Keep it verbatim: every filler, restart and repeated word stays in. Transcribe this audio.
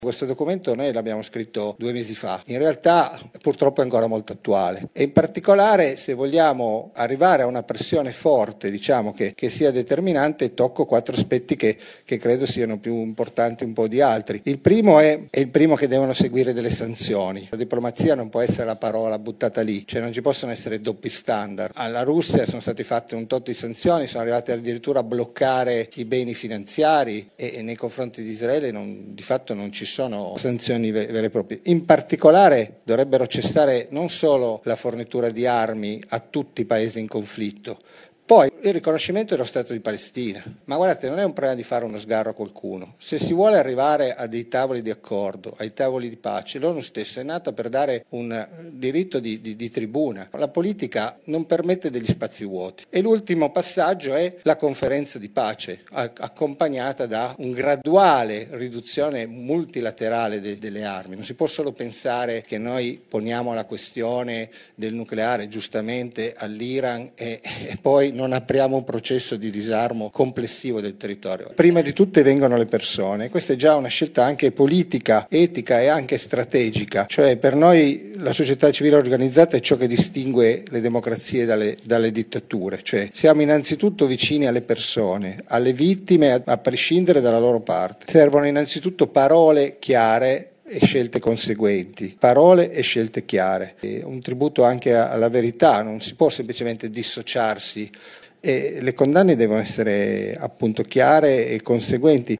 Questo documento noi l'abbiamo scritto due mesi fa, in realtà purtroppo è ancora molto attuale e in particolare se vogliamo arrivare a una pressione forte, diciamo che, che sia determinante, tocco quattro aspetti che, che credo siano più importanti un po' di altri. Il primo è, è il primo che devono seguire delle sanzioni. La diplomazia non può essere la parola buttata lì, cioè non ci possono essere doppi standard. Alla Russia sono state fatte un tot di sanzioni, sono arrivate addirittura a bloccare i beni finanziari e, e nei confronti di Israele non, di fatto non ci sono sanzioni vere e proprie. In particolare dovrebbero cessare non solo la fornitura di armi a tutti i paesi in conflitto, poi il riconoscimento dello Stato di Palestina. Ma guardate, non è un problema di fare uno sgarro a qualcuno. Se si vuole arrivare a dei tavoli di accordo, ai tavoli di pace, l'ONU stessa è nata per dare un diritto di, di, di tribuna. La politica non permette degli spazi vuoti. E l'ultimo passaggio è la conferenza di pace, accompagnata da un graduale riduzione multilaterale de, delle armi. Non si può solo pensare che noi poniamo la questione del nucleare giustamente all'Iran e, e poi non apriamo un processo di disarmo complessivo del territorio. Prima di tutte vengono le persone, questa è già una scelta anche politica, etica e anche strategica, cioè per noi la società civile organizzata è ciò che distingue le democrazie dalle, dalle dittature, cioè siamo innanzitutto vicini alle persone, alle vittime a, a prescindere dalla loro parte. Servono innanzitutto parole chiare e scelte conseguenti, parole e scelte chiare. E un tributo anche alla verità, non si può semplicemente dissociarsi e le condanne devono essere appunto chiare e conseguenti.